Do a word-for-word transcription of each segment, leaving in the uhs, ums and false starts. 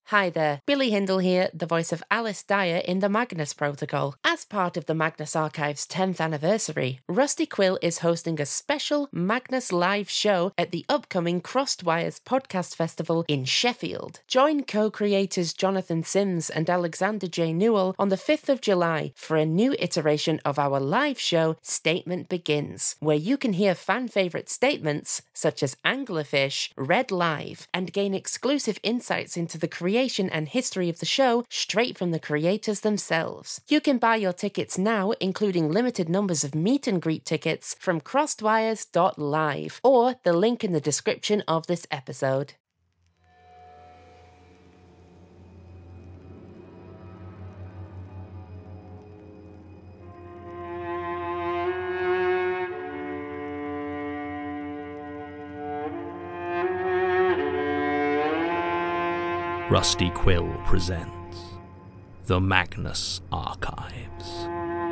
Hi there, Billy Hindle here, the voice of Alice Dyer in the Magnus Protocol. As part of the Magnus Archive's tenth anniversary, Rusty Quill is hosting a special Magnus live show at the upcoming Crossed Wires Podcast Festival in Sheffield. Join co-creators Jonathan Sims and Alexander J. Newell on the fifth of July for a new iteration of our live show, Statement Begins, where you can hear fan-favourite statements such as Anglerfish read live and gain exclusive insights into the creation and history of the show straight from the creators themselves. You can buy your tickets now, including limited numbers of meet and greet tickets, from crossedwires dot live or the link in the description of this episode. Rusty Quill presents The Magnus Archives.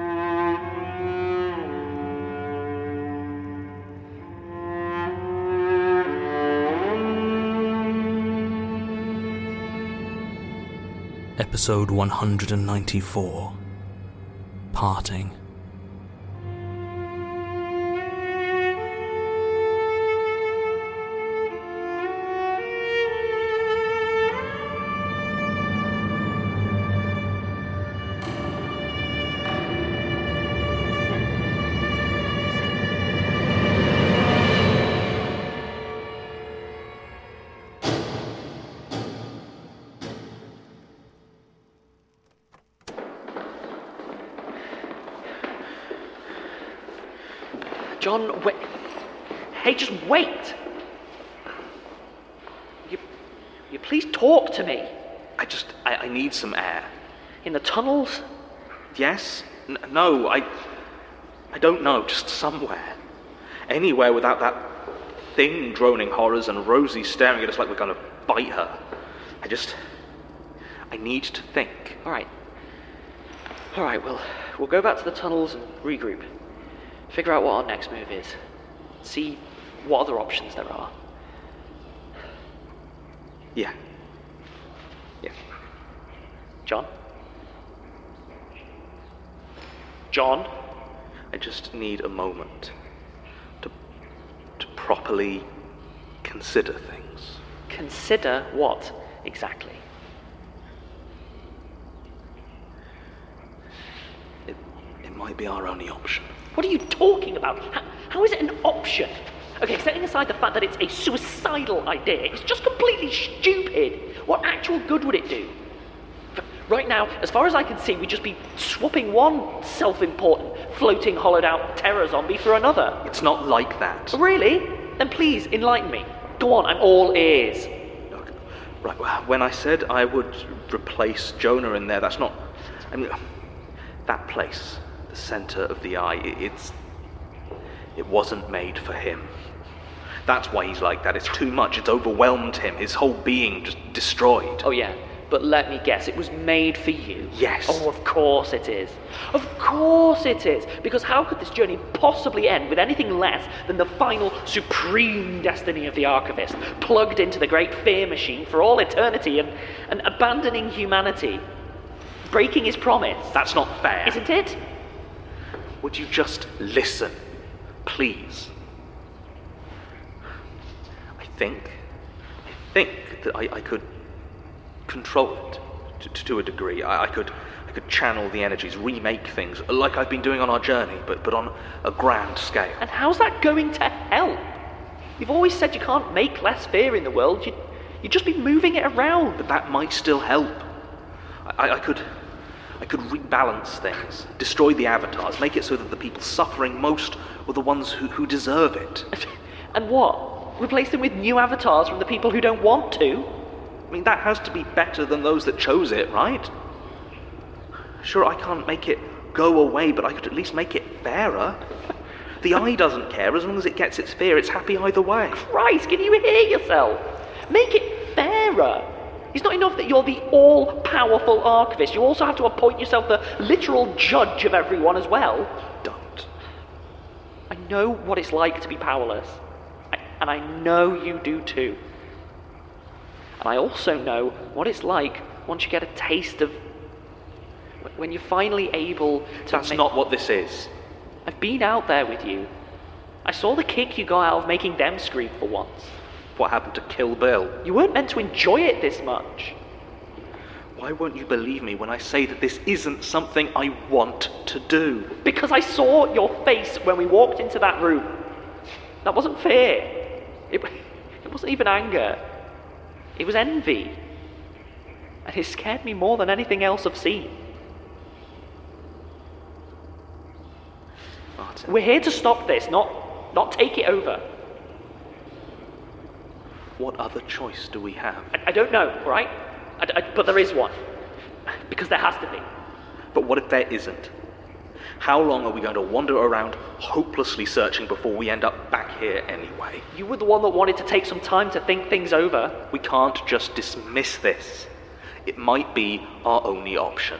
Episode one hundred ninety-four, Parting. John, wait. Hey, just wait. You, you please talk to me. I just, I, I need some air. In the tunnels? Yes? N- no, I, I don't know, just somewhere. Anywhere without that thing droning horrors and Rosie staring at us like we're gonna bite her. I just, I need to think. All right. All right, well, we'll go back to the tunnels and regroup. Figure out what our next move is. See what other options there are. Yeah. Yeah. John? John? I just need a moment to, to properly consider things. Consider what, exactly? It, it might be our only option. What are you talking about? How, how is it an option? Okay, setting aside the fact that it's a suicidal idea, it's just completely stupid. What actual good would it do? Right now, as far as I can see, we'd just be swapping one self-important, floating, hollowed-out terror zombie for another. It's not like that. Really? Then please, enlighten me. Go on, I'm all ears. Look, right, well, when I said I would replace Jonah in there, that's not... I mean, that place... center of the eye, it's it wasn't made for him. That's why he's like that. It's too much. It's overwhelmed him. His whole being just destroyed. Oh yeah, but let me guess, it was made for you. Yes. Oh, of course it is. Of course it is. Because how could this journey possibly end with anything less than the final supreme destiny of the Archivist, plugged into the great fear machine for all eternity and, and abandoning humanity, breaking his promise? That's not fair. Isn't it? Would you just listen, please? I think, I think that I, I could control it to, to, to a degree. I, I could, I could channel the energies, remake things like I've been doing on our journey, but but on a grand scale. And how's that going to help? You've always said you can't make less fear in the world. You, you'd just be moving it around. But that might still help. I, I could. I could rebalance things, destroy the avatars, make it so that the people suffering most were the ones who, who deserve it. And what? Replace them with new avatars from the people who don't want to? I mean, that has to be better than those that chose it, right? Sure, I can't make it go away, but I could at least make it fairer. The eye doesn't care. As long as it gets its fear, it's happy either way. Christ, can you hear yourself? Make it fairer. It's not enough that you're the all-powerful Archivist. You also have to appoint yourself the literal judge of everyone as well. Don't. I know what it's like to be powerless. I, and I know you do too. And I also know what it's like once you get a taste of... when you're finally able to... That's make... not what this is. I've been out there with you. I saw the kick you got out of making them scream for once. What happened to Kill Bill? You weren't meant to enjoy it this much. Why won't you believe me when I say that this isn't something I want to do? Because I saw your face when we walked into that room. That wasn't fear. It, it wasn't even anger. It was envy. And it scared me more than anything else I've seen. Martin. We're here to stop this, not, not take it over. What other choice do we have? I, I don't know, all right? I, I, but there is one. Because there has to be. But what if there isn't? How long are we going to wander around hopelessly searching before we end up back here anyway? You were the one that wanted to take some time to think things over. We can't just dismiss this. It might be our only option.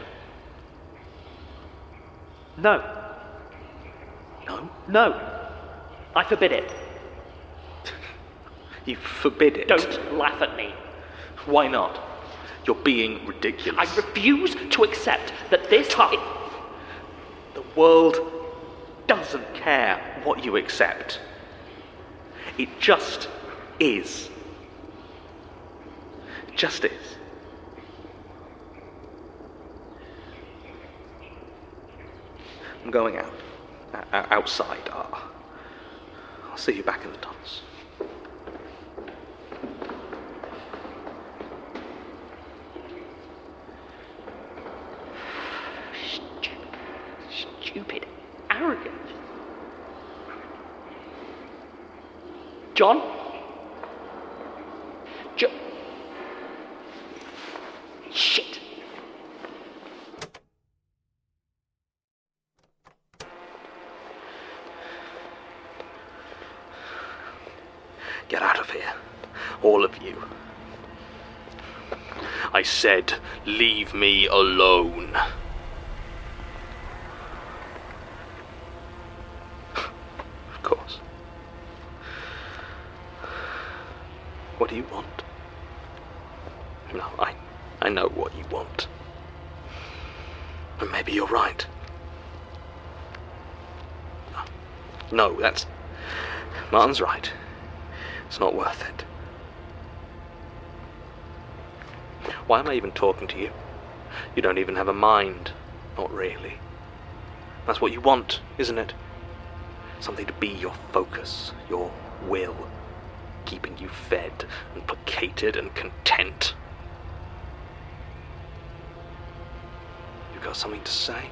No. No? No. I forbid it. You forbid it? Don't laugh at me. Why not? You're being ridiculous. I refuse to accept that this... It, the world doesn't care what you accept. It just is. It just is. I'm going out. Uh, outside. Uh, I'll see you back in the tunnels. Stupid, arrogant. John? Jo- Shit. Get out of here. All of you. I said, leave me alone. Of course. What do you want? No, I, I know what you want. But maybe you're right. No, that's... Martin's right. It's not worth it. Why am I even talking to you? You don't even have a mind. Not really. That's what you want, isn't it? Something to be your focus, your will, keeping you fed and placated and content. You got something to say?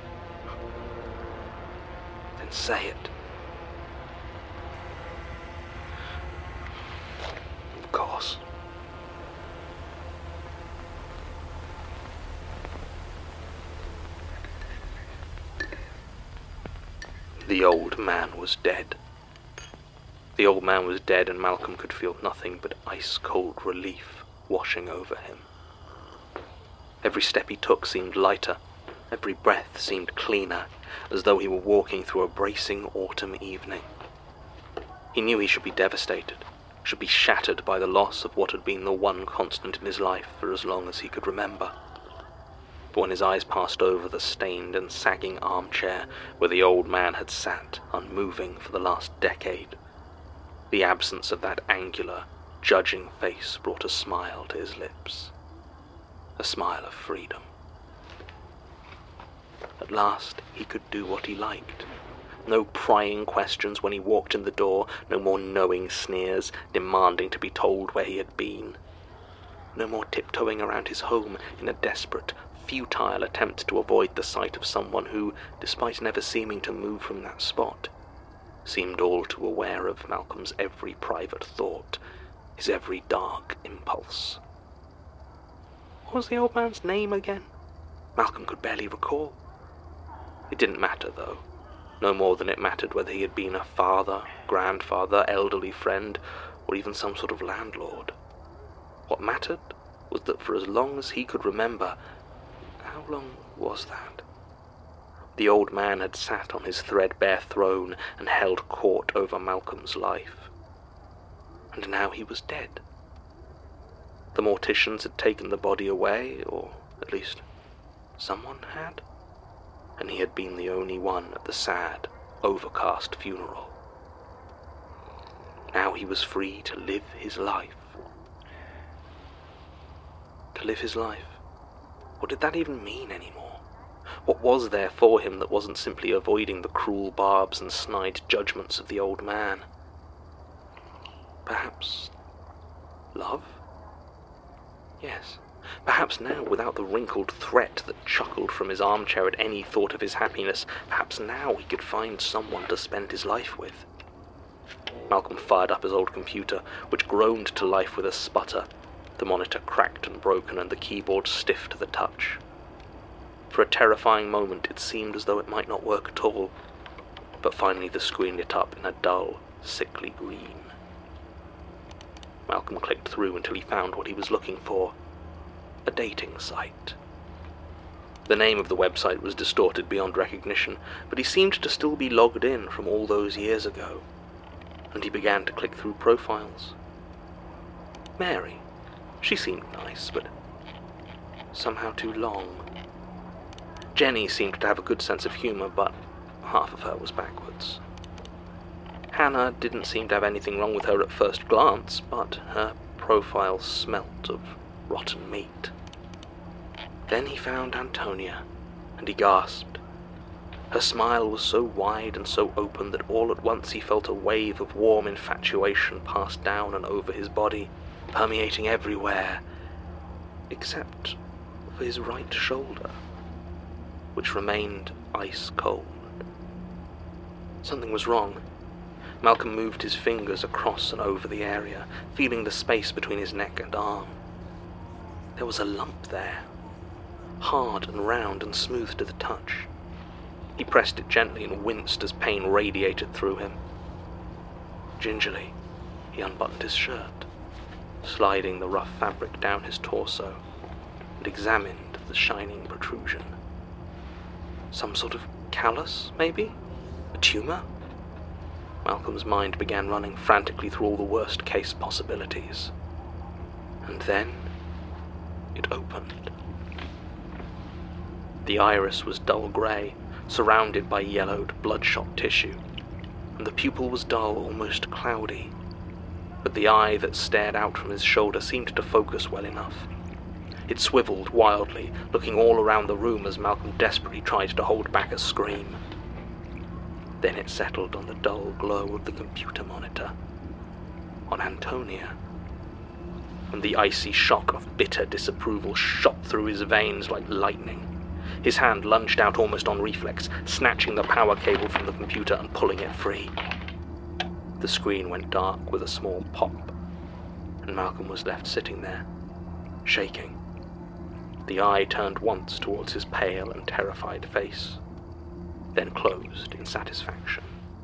Then say it. Of course. The old man was dead. The old man was dead, and Malcolm could feel nothing but ice-cold relief washing over him. Every step he took seemed lighter. Every breath seemed cleaner, as though he were walking through a bracing autumn evening. He knew he should be devastated, should be shattered by the loss of what had been the one constant in his life for as long as he could remember. But when his eyes passed over the stained and sagging armchair where the old man had sat, unmoving for the last decade, the absence of that angular, judging face brought a smile to his lips. A smile of freedom. At last he could do what he liked. No prying questions when he walked in the door, no more knowing sneers demanding to be told where he had been. No more tiptoeing around his home in a desperate, futile attempt to avoid the sight of someone who, despite never seeming to move from that spot, seemed all too aware of Malcolm's every private thought, his every dark impulse. What was the old man's name again? Malcolm could barely recall. It didn't matter, though, no more than it mattered whether he had been a father, grandfather, elderly friend, or even some sort of landlord. What mattered was that for as long as he could remember, how long was that? The old man had sat on his threadbare throne and held court over Malcolm's life. And now he was dead. The morticians had taken the body away, or at least someone had, and he had been the only one at the sad, overcast funeral. Now he was free to live his life. To live his life? What did that even mean anymore? What was there for him that wasn't simply avoiding the cruel barbs and snide judgments of the old man? Perhaps love? Yes, perhaps now, without the wrinkled threat that chuckled from his armchair at any thought of his happiness, perhaps now he could find someone to spend his life with. Malcolm fired up his old computer, which groaned to life with a sputter. The monitor cracked and broken, and the keyboard stiff to the touch. For a terrifying moment, it seemed as though it might not work at all, but finally the screen lit up in a dull, sickly green. Malcolm clicked through until he found what he was looking for. A dating site. The name of the website was distorted beyond recognition, but he seemed to still be logged in from all those years ago, and he began to click through profiles. Mary. She seemed nice, but somehow too long. Jenny seemed to have a good sense of humour, but half of her was backwards. Hannah didn't seem to have anything wrong with her at first glance, but her profile smelt of rotten meat. Then he found Antonia, and he gasped. Her smile was so wide and so open that all at once he felt a wave of warm infatuation pass down and over his body, permeating everywhere, except for his right shoulder, which remained ice cold. Something was wrong. Malcolm moved his fingers across and over the area, feeling the space between his neck and arm. There was a lump there, hard and round and smooth to the touch. He pressed it gently and winced as pain radiated through him. Gingerly, he unbuttoned his shirt, sliding the rough fabric down his torso, and examined the shining protrusion. Some sort of callus, maybe? A tumour? Malcolm's mind began running frantically through all the worst-case possibilities. And then it opened. The iris was dull grey, surrounded by yellowed, bloodshot tissue, and the pupil was dull, almost cloudy. But the eye that stared out from his shoulder seemed to focus well enough. It swiveled wildly, looking all around the room as Malcolm desperately tried to hold back a scream. Then it settled on the dull glow of the computer monitor, on Antonia, and the icy shock of bitter disapproval shot through his veins like lightning. His hand lunged out almost on reflex, snatching the power cable from the computer and pulling it free. The screen went dark with a small pop, and Malcolm was left sitting there, shaking. The eye turned once towards his pale and terrified face, then closed in satisfaction.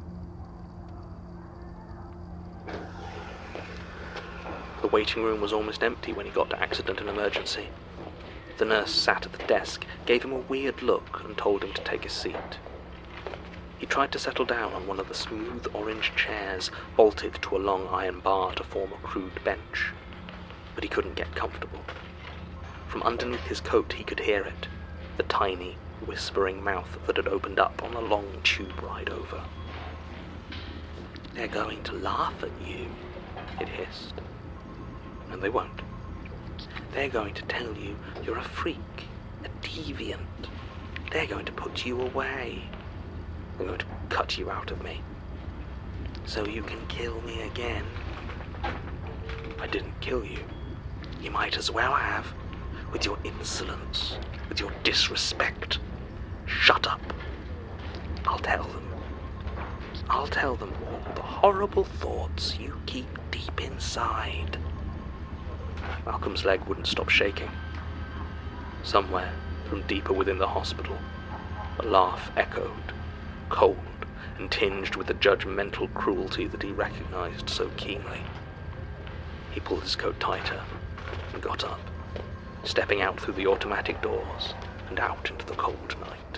The waiting room was almost empty when he got to accident and emergency. The nurse sat at the desk, gave him a weird look, and told him to take his seat. He tried to settle down on one of the smooth orange chairs bolted to a long iron bar to form a crude bench, but he couldn't get comfortable. From underneath his coat he could hear it, the tiny, whispering mouth that had opened up on a long tube ride over. "They're going to laugh at you," it hissed. And they won't. They're going to tell you you're a freak, a deviant. They're going to put you away. They're going to cut you out of me, so you can kill me again. I didn't kill you. You might as well have, with your insolence, with your disrespect. Shut up. I'll tell them. I'll tell them all the horrible thoughts you keep deep inside. Malcolm's leg wouldn't stop shaking. Somewhere, from deeper within the hospital, a laugh echoed, cold and tinged with the judgmental cruelty that he recognized so keenly. He pulled his coat tighter and got up, stepping out through the automatic doors and out into the cold night.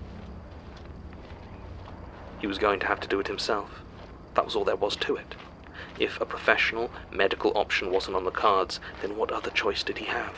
He was going to have to do it himself. That was all there was to it. If a professional, medical option wasn't on the cards, then what other choice did he have?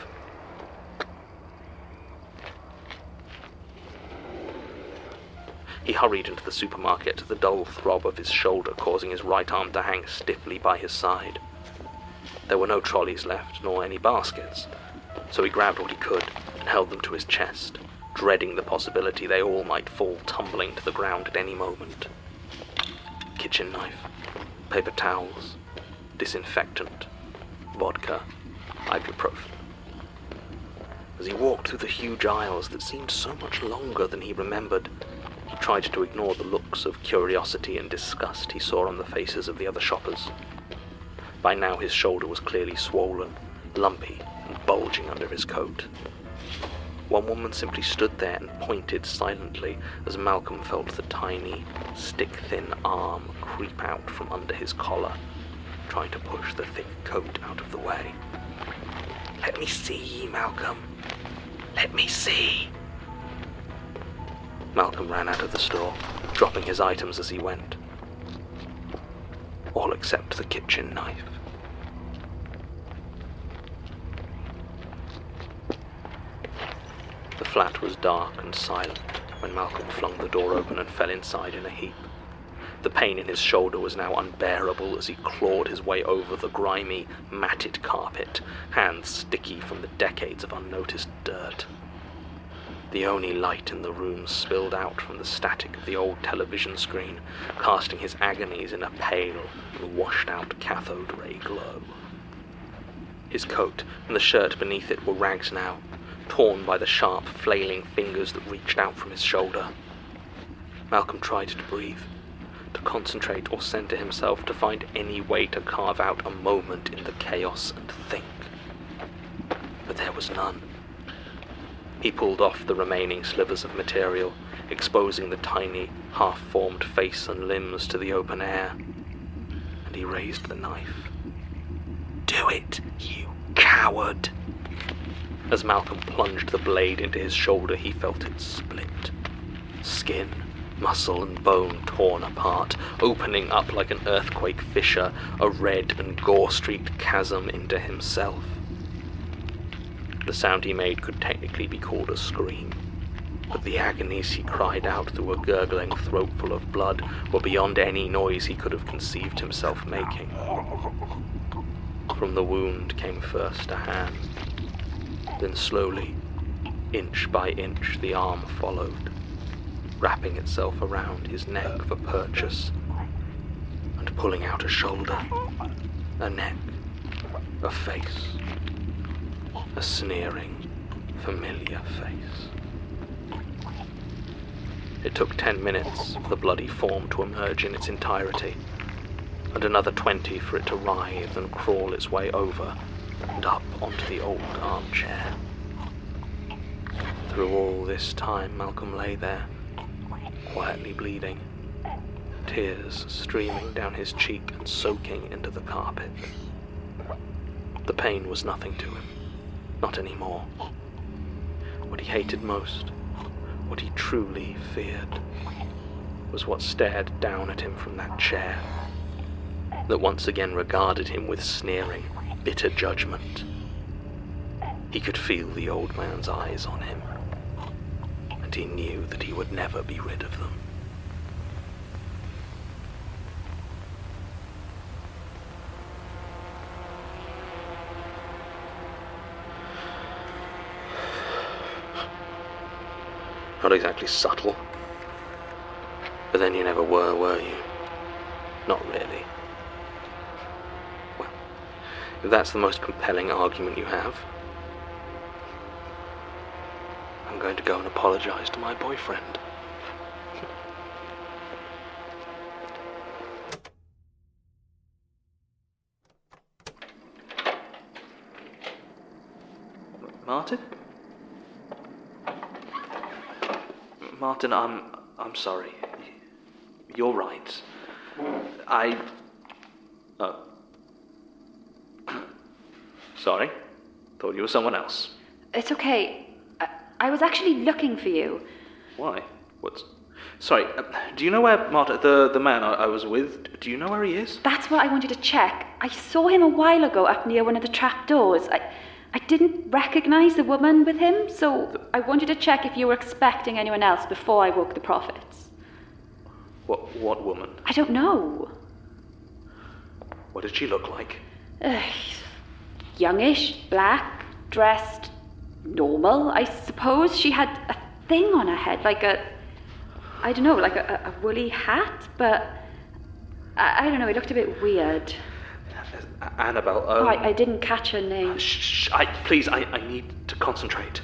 He hurried into the supermarket, the dull throb of his shoulder causing his right arm to hang stiffly by his side. There were no trolleys left, nor any baskets, so he grabbed what he could and held them to his chest, dreading the possibility they all might fall tumbling to the ground at any moment. Kitchen knife, paper towels, disinfectant, vodka, ibuprofen. As he walked through the huge aisles that seemed so much longer than he remembered, he tried to ignore the looks of curiosity and disgust he saw on the faces of the other shoppers. By now his shoulder was clearly swollen, lumpy, and bulging under his coat. One woman simply stood there and pointed silently as Malcolm felt the tiny, stick-thin arm creep out from under his collar, trying to push the thick coat out of the way. "Let me see, Malcolm. Let me see." Malcolm ran out of the store, dropping his items as he went. All except the kitchen knife. The flat was dark and silent when Malcolm flung the door open and fell inside in a heap. The pain in his shoulder was now unbearable as he clawed his way over the grimy, matted carpet, hands sticky from the decades of unnoticed dirt. The only light in the room spilled out from the static of the old television screen, casting his agonies in a pale and washed-out cathode ray glow. His coat and the shirt beneath it were rags now, torn by the sharp, flailing fingers that reached out from his shoulder. Malcolm tried to breathe, to concentrate or center himself, to find any way to carve out a moment in the chaos and think. But there was none. He pulled off the remaining slivers of material, exposing the tiny, half-formed face and limbs to the open air, and he raised the knife. "Do it, you coward!" As Malcolm plunged the blade into his shoulder, he felt it split. Skin, muscle and bone torn apart, opening up like an earthquake fissure, a red and gore-streaked chasm into himself. The sound he made could technically be called a scream, but the agonies he cried out through a gurgling throat full of blood were beyond any noise he could have conceived himself making. From the wound came first a hand, then slowly, inch by inch, the arm followed, wrapping itself around his neck for purchase, and pulling out a shoulder, a neck, a face. A sneering, familiar face. It took ten minutes for the bloody form to emerge in its entirety, and another twenty for it to writhe and crawl its way over and up onto the old armchair. Through all this time, Malcolm lay there, quietly bleeding, tears streaming down his cheek and soaking into the carpet. The pain was nothing to him. Not anymore. What he hated most, what he truly feared, was what stared down at him from that chair, that once again regarded him with sneering, bitter judgment. He could feel the old man's eyes on him, and he knew that he would never be rid of them. Not exactly subtle. But then you never were, were you? Not really. Well, if that's the most compelling argument you have, I'm going to go and apologize to my boyfriend. Martin? Martin, I'm I'm sorry. You're right. I... Oh. Sorry. Thought you were someone else. It's okay. I, I was actually looking for you. Why? What's Sorry, uh, do you know where Marta, the, the man I, I was with, do you know where he is? That's what I wanted to check. I saw him a while ago up near one of the trap doors. I, I didn't recognise the woman with him, so I wanted to check if you were expecting anyone else before I woke the prophets. What, what woman? I don't know. What did she look like? Uh, youngish, black, dressed normal, I suppose. She had a thing on her head, like a, I don't know, like a, a woolly hat, but I, I don't know, it looked a bit weird. Uh, Annabelle, um, oh, I, I didn't catch her name. Shh, shh, I, please, I, I need to concentrate.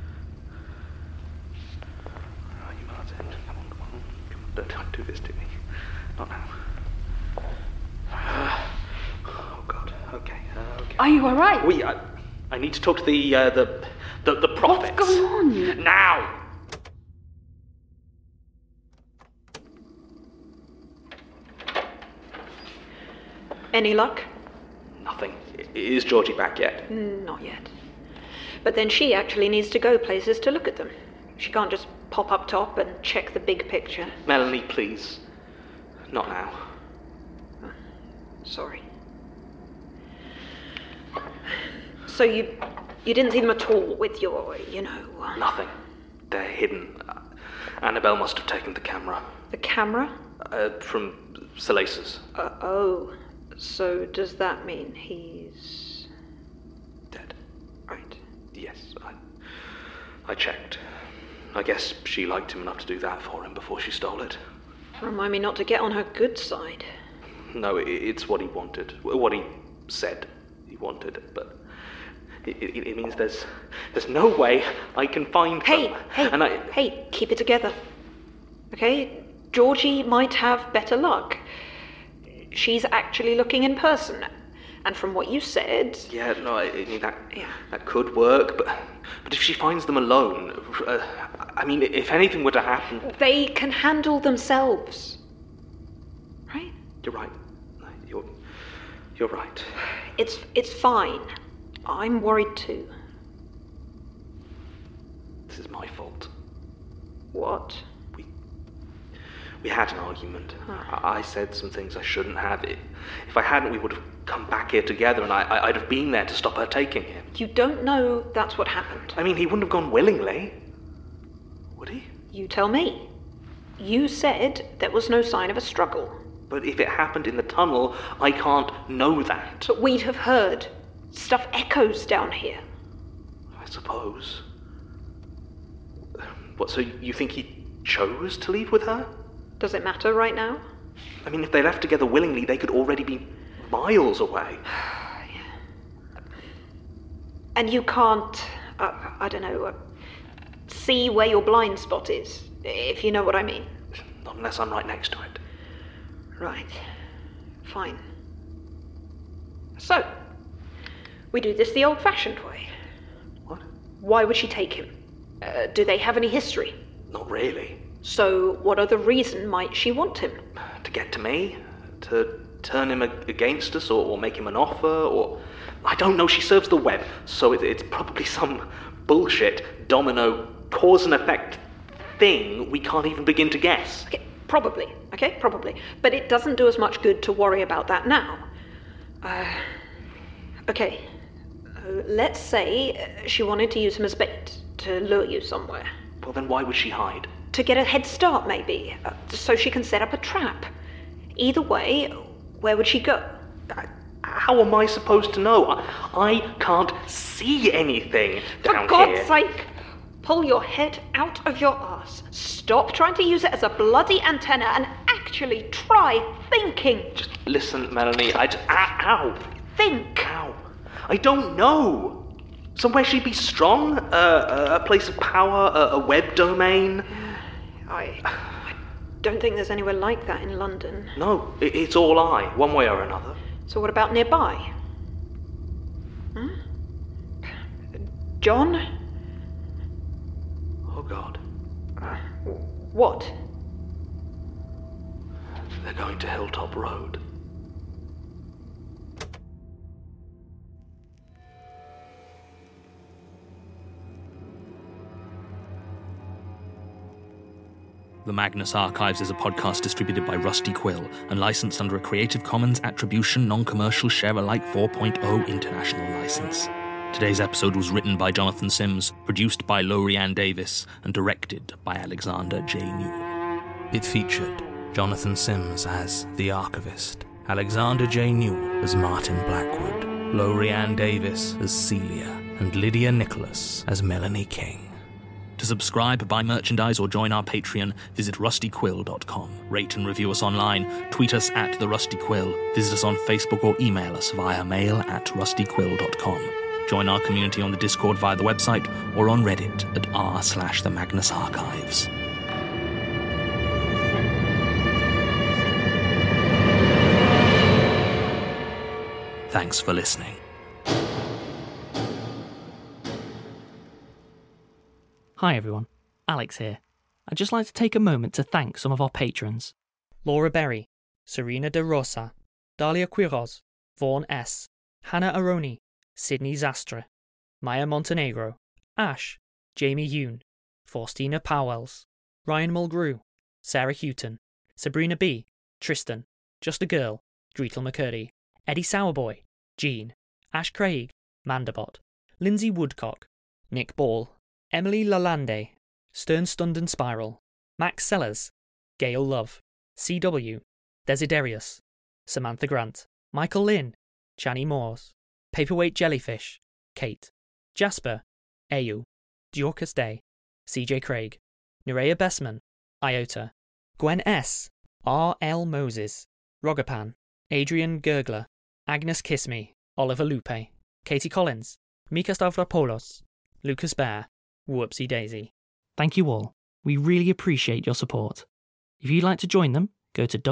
Oh, you Martin, come on, come on, come on, don't, don't do this to me. Not now. Uh, oh, God, okay, uh, okay. Are you all right? We, I, I need to talk to the, uh, the, the, the prophets. What's going on? Now! Any luck? Nothing. Is Georgie back yet? Not yet. But then she actually needs to go places to look at them. She can't just pop up top and check the big picture. Melanie, please. Not now. Sorry. So you you didn't see them at all with your, you know... Uh, Nothing. They're hidden. Uh, Annabelle must have taken the camera. The camera? Uh, from Salaces. Uh, oh. So does that mean he's... Dead. Right. Yes, I... I checked. I guess she liked him enough to do that for him before she stole it. Remind me not to get on her good side. No, it, it's what he wanted. What he said he wanted, but... It, it, it means there's there's no way I can find Hey, them. hey, and I... hey, keep it together. Okay? Georgie might have better luck. She's actually looking in person. And from what you said... Yeah, no, I, I mean, that, Yeah. that could work, but but if she finds them alone... Uh, I mean, if anything were to happen... They can handle themselves. Right? You're right. You're, you're right. It's it's fine. I'm worried too. This is my fault. What? We we had an argument. I, I said some things I shouldn't have. It, if I hadn't, we would have come back here together, and I, I, I'd have been there to stop her taking him. You don't know that's what happened. I mean, he wouldn't have gone willingly, would he? You tell me. You said there was no sign of a struggle. But if it happened in the tunnel, I can't know that. But we'd have heard. Stuff echoes down here. I suppose. What, so you think he chose to leave with her? Does it matter right now? I mean, if they left together willingly, they could already be miles away. And you can't, uh, I don't know, uh, see where your blind spot is, if you know what I mean. Not unless I'm right next to it. Right. Fine. So, we do this the old-fashioned way. What? Why would she take him? Uh, do they have any history? Not really. So, what other reason might she want him? To get to me? To turn him ag- against us, or, or make him an offer, or... I don't know, she serves the web, so it, it's probably some bullshit domino cause and effect thing we can't even begin to guess. Okay, probably, okay, probably. But it doesn't do as much good to worry about that now. Uh, okay, uh, let's say uh, she wanted to use him as bait, to lure you somewhere. Well, then why would she hide? To get a head start, maybe, uh, so she can set up a trap. Either way, where would she go? I, how am I supposed to know? I, I can't see anything down For God's here. sake, pull your head out of your arse. Stop trying to use it as a bloody antenna and actually try thinking. Just listen, Melanie. I just... Ow! Think. Ow! I don't know. Somewhere she'd be strong? Uh, a place of power? A, a web domain? I, I don't think there's anywhere like that in London. No, it, it's all I, one way or another. So what about nearby? Hmm? John? Oh, God. What? They're going to Hilltop Road. The Magnus Archives is a podcast distributed by Rusty Quill and licensed under a Creative Commons Attribution Non-Commercial Share-alike four point oh international license. Today's episode was written by Jonathan Sims, produced by Lorianne Davis, and directed by Alexander J. Newell. It featured Jonathan Sims as The Archivist, Alexander J. Newell as Martin Blackwood, Lorianne Davis as Celia, and Lydia Nicholas as Melanie King. To subscribe, buy merchandise, or join our Patreon, visit rusty quill dot com. Rate and review us online, tweet us at The Rusty Quill, visit us on Facebook, or email us via mail at rusty quill dot com. Join our community on the Discord via the website or on Reddit at r slash the Magnus Archives. Thanks for listening. Hi everyone, Alex here. I'd just like to take a moment to thank some of our patrons. Laura Berry, Serena De Rosa, Dalia Quiroz, Vaughan S, Hannah Aroni, Sydney Zastra, Maya Montenegro, Ash, Jamie Yoon, Faustina Powells, Ryan Mulgrew, Sarah Houghton, Sabrina B, Tristan, Just a Girl, Gretel McCurdy, Eddie Sourboy, Jean, Ash Craig, Mandabot, Lindsay Woodcock, Nick Ball, Emily Lalande, Stern Stunden Spiral, Max Sellers, Gail Love, C W, Desiderius, Samantha Grant, Michael Lynn, Channy Moores, Paperweight Jellyfish, Kate, Jasper, Ayu, Dorcas Day, C J Craig, Nerea Bessman, Iota, Gwen S, R L Moses, Rogapan, Adrian Gergler, Agnes Kissme, Oliver Lupe, Katie Collins, Mika Stavropoulos, Lucas Bear, Whoopsie Daisy. Thank you all. We really appreciate your support. If you'd like to join them, go to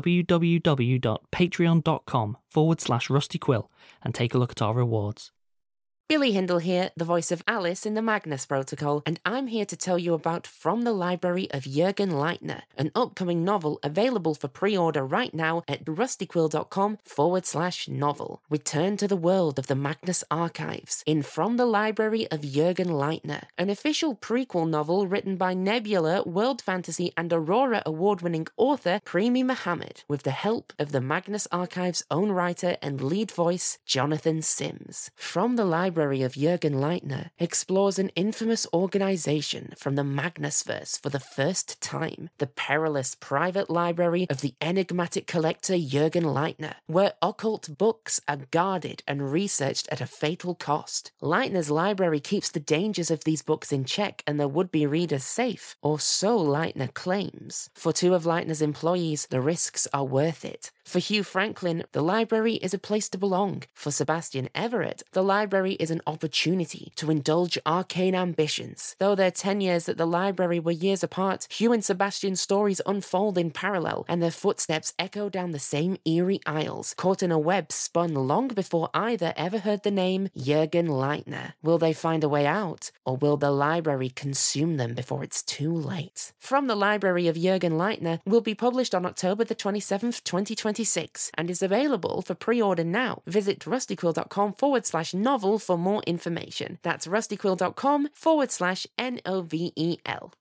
www.patreon.com forward slash rustyquill and take a look at our rewards. Billy Hindle here, the voice of Alice in the Magnus Protocol, and I'm here to tell you about From the Library of Jürgen Leitner, an upcoming novel available for pre-order right now at rustyquill.com forward slash novel. Return to the world of the Magnus Archives in From the Library of Jürgen Leitner, an official prequel novel written by Nebula, World Fantasy and Aurora award-winning author Premi Mohammed, with the help of the Magnus Archives' own writer and lead voice, Jonathan Sims. From the Library of Jürgen Leitner explores an infamous organization from the Magnusverse for the first time, the perilous private library of the enigmatic collector Jürgen Leitner, where occult books are guarded and researched at a fatal cost. Leitner's library keeps the dangers of these books in check and their would-be readers safe, or so Leitner claims. For two of Leitner's employees, the risks are worth it. For Hugh Franklin, the library is a place to belong. For Sebastian Everett, the library is an opportunity to indulge arcane ambitions. Though their ten years at the library were years apart, Hugh and Sebastian's stories unfold in parallel, and their footsteps echo down the same eerie aisles, caught in a web spun long before either ever heard the name Jürgen Leitner. Will they find a way out, or will the library consume them before it's too late? From the Library of Jürgen Leitner will be published on October the twenty-seventh, twenty twenty-six, and is available for pre-order now. Visit rustyquill.com forward slash novel for more information. That's rustyquill.com forward slash N O V E L.